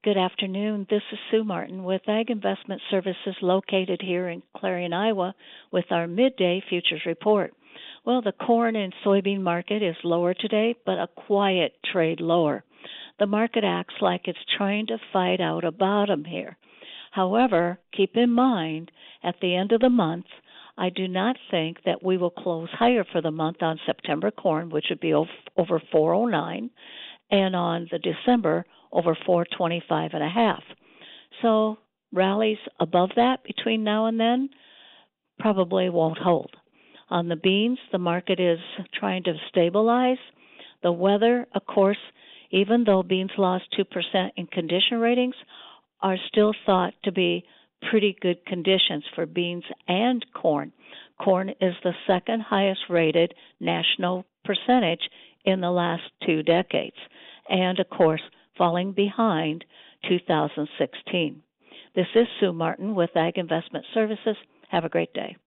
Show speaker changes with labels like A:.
A: Good afternoon. This is Sue Martin with Ag Investment Services located here in Clarion, Iowa, with our midday futures report. Well, the corn and soybean market is lower today, but a quiet trade lower. The market acts like it's trying to fight out a bottom here. However, keep in mind, at the end of the month, I do not think that we will close higher for the month on September corn, which would be over 409, and on the December over 425 and a half. So rallies above that between now and then probably won't hold. On the beans, the market is trying to stabilize. The weather, of course, even though beans lost 2% in condition ratings, are still thought to be pretty good conditions for beans and corn. Corn is the second highest rated national percentage in the last 2 decades, and of course, falling behind 2016. This is Sue Martin with Ag Investment Services. Have a great day.